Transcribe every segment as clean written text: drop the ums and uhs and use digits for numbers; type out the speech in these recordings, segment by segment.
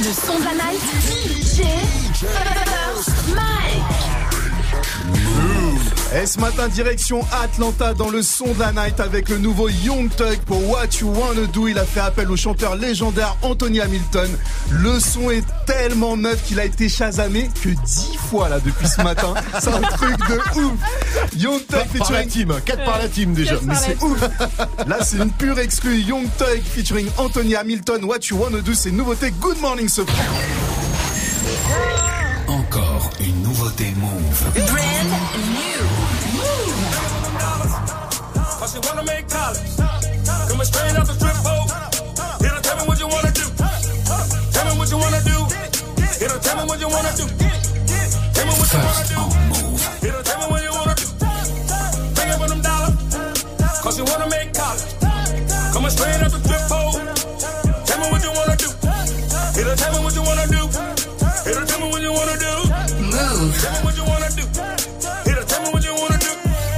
Le son de la night, DJ First Mike. Et ce matin, direction Atlanta dans le son de la night avec le nouveau Young Thug pour What You Wanna Do. Il a fait appel au chanteur légendaire Anthony Hamilton. Le son est tellement neuf qu'il a été chasamé que 10 fois là depuis ce matin. C'est un truc de ouf. Young Thug featuring 4 par la team déjà. Mais c'est ouf. Là, c'est une pure exclue. Young Thug featuring Anthony Hamilton. What You Wanna Do, c'est une nouveauté. Good Morning Sofran. Encore une nouveauté Move. Brand new. Cause you wanna make college. Coming straight out the strip pole. Here to tell me what you wanna do. Tell me what you wanna do. Here to tell me what you wanna do. Tell me what you wanna do. Here to tell me what you wanna do. Bring it for them dollars. Cause you wanna make college. Coming straight out the strip pole. Tell me what you wanna do. Here to tell me what you wanna do. Here to tell me what you wanna do. Move. Tell me what you wanna do. Here to tell me what you wanna do.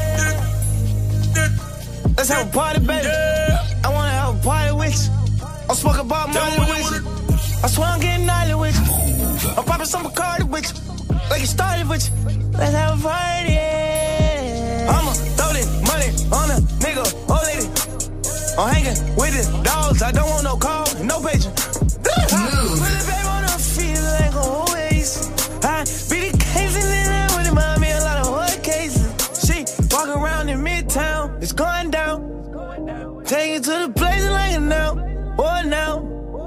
Let's have a party, baby. Yeah. I wanna have a party with you. I'm smoking about money with you. I swear I'm getting gnarly with you. I'm popping some Bacardi with you. Like it started with you. Let's have a party. Yeah. I'ma throw this money on a nigga, old lady. I'm hanging with the dogs. I don't want no call, no paging. Move. Put the baby on her feet like always. I beat the cases in there with remind me a lot of hood cases. She walk around in Midtown, it's going down. Take it to the place like it now, or now.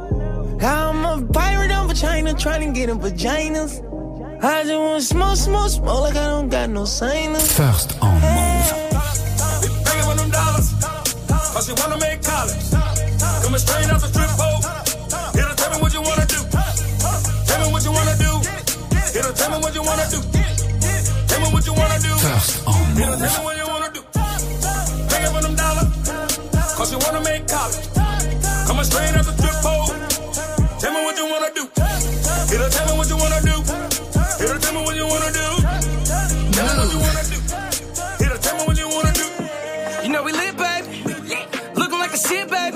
I'm a pirate on vagina, trying to get in vaginas. I just want smoke, smoke, smoke like I don't got no sinus. First on Move. Bring it for them dollars. Cause you wanna make college. Coming straight out the strip pole. Here to tell me what you wanna do. Tell me what you wanna do. Here to tell me what you wanna do. Tell me what you wanna do. First on Here to Move. tell me what you wanna do. Bring it for them dollars. Cause you wanna make college. Coming straight out the strip pole. Tell me what you wanna do. Here to tell me what you wanna do. Here to tell me what you wanna do. Tell me what you wanna do. Here to tell me what you wanna do. You know we lit, baby. Looking like a shit, baby.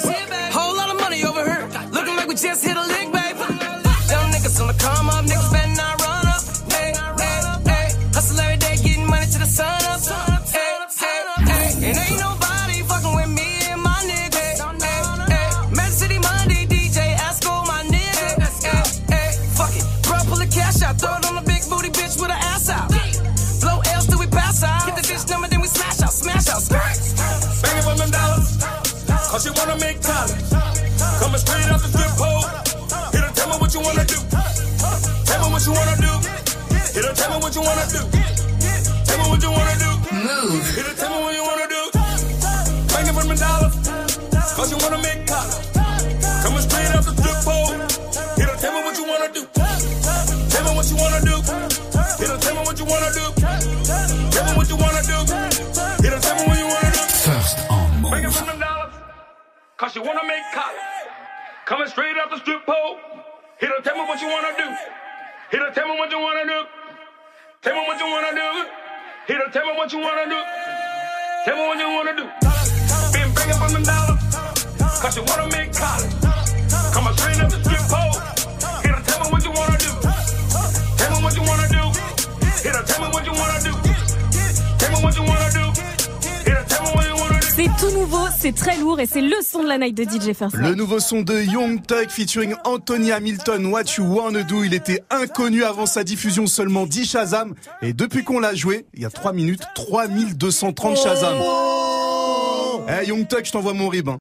Whole lot of money over here. Looking like we just hit a lick, baby. Them niggas on the come up, niggas better not run up. Hey, hey, hey. Hustle every day, getting money to the sun up. Hey, hey, hey. And ain't nobody fucking with me and my nigga. Hey, hey. Magic City Monday, DJ Asco, my nigga. Hey, hey. Fuck it. Bro, pull the cash out. Throw it on a big booty bitch with her ass out. Blow L's till we pass out. Get the bitch number, then we smash out, smash out. Bang it for them dollars. Cause you wanna make college. Coming straight out the strip pole. Here to tell me what you wanna do. Tell me what you wanna do. Here to tell me what you wanna do. Tell me what you wanna do. Move. Here to tell me what you wanna do. Bang it for them dollars. Cause you wanna make college. Coming straight out the strip pole. Here to tell me what you wanna do. Tell me what you wanna do. Here to tell me what you wanna do. Tell me what you wanna do. Here to tell me what you wanna do. First on Bring it Move. from them dollars. Cause you wanna make college. Coming straight out the strip pole. Here to tell me what you wanna do. Here to tell me what you wanna do. Tell me what you wanna do. Here to tell me what you wanna do. Tell me what you wanna do. Been bringing from them dollars. Cause you wanna make college. Coming straight out the strip pole. Here to tell me what you wanna do. Tell me what you wanna do. Here to tell me what you wanna do. Tell me what you wanna do. Here to tell me what you wanna do. C'est tout nouveau, c'est très lourd et c'est le son de la night de DJ First Le Mike. nouveau son de Young Thug featuring Anthony Hamilton, What You Wanna Do. Il était inconnu avant sa diffusion, seulement 10 Shazam. Et depuis qu'on l'a joué, il y a 3 minutes, 3230 Shazam. Eh, Young Thug, je t'envoie mon rib, hein.